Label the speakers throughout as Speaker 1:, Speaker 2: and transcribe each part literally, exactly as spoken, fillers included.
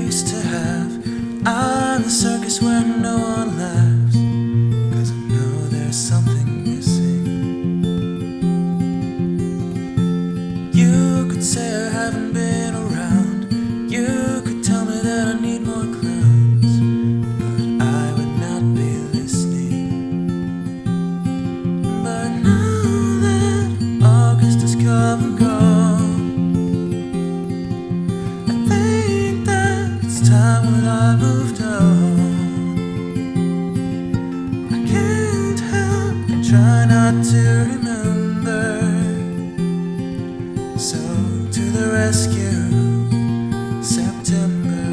Speaker 1: used to have. I'm the circus where no one laughs, 'cause I know there's something missing. You could say I haven't been around. You could tell me that I need more clowns, but I would not be listening. But now that August has come and gone, I think that it's time that I moved on. I can't help but try not to remember. So to the rescue, September.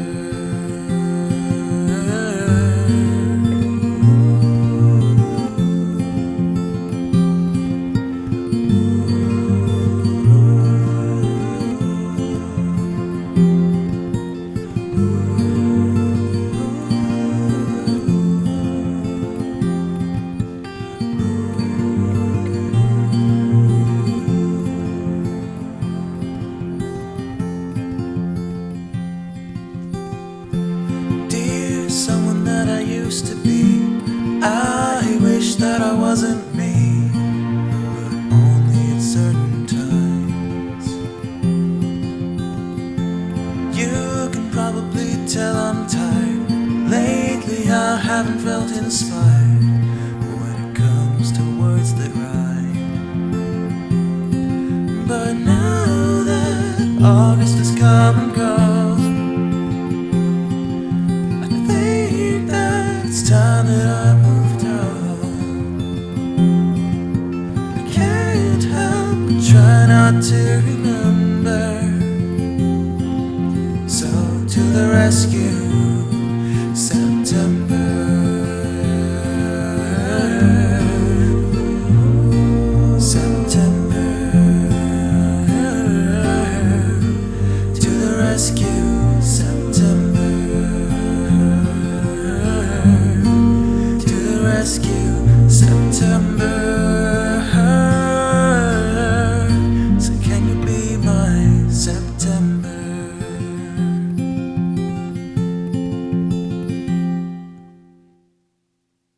Speaker 1: Someone that I used to be, I wish that I wasn't me, but only at certain times. You can probably tell I'm tired. Lately I haven't felt inspired when it comes to words that rhyme. But now that August has come and gone, it's time that I moved on. I can't help but try not to remember.